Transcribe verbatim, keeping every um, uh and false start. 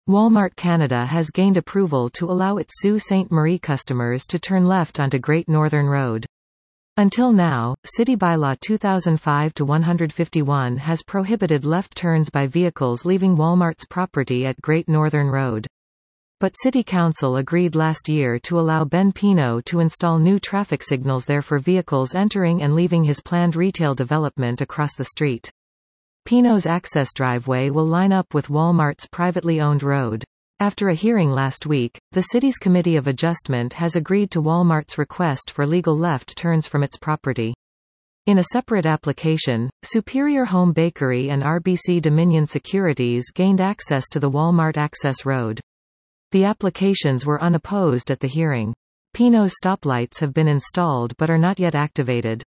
Walmart Canada has gained approval to allow its Sault Ste. Marie customers to turn left onto Great Northern Road. Until now, City Bylaw two thousand five dash one fifty-one has prohibited left turns by vehicles leaving Walmart's property at Great Northern Road. But City Council agreed last year to allow Ben Pino to install new traffic signals there for vehicles entering and leaving his planned retail development across the street. Pino's access driveway will line up with Walmart's privately owned road. After a hearing last week, the city's Committee of Adjustment has agreed to Walmart's request for legal left turns from its property. In a separate application, Superior Home Bakery and R B C Dominion Securities gained access to the Walmart access road. The applications were unopposed at the hearing. Pino's stoplights have been installed but are not yet activated.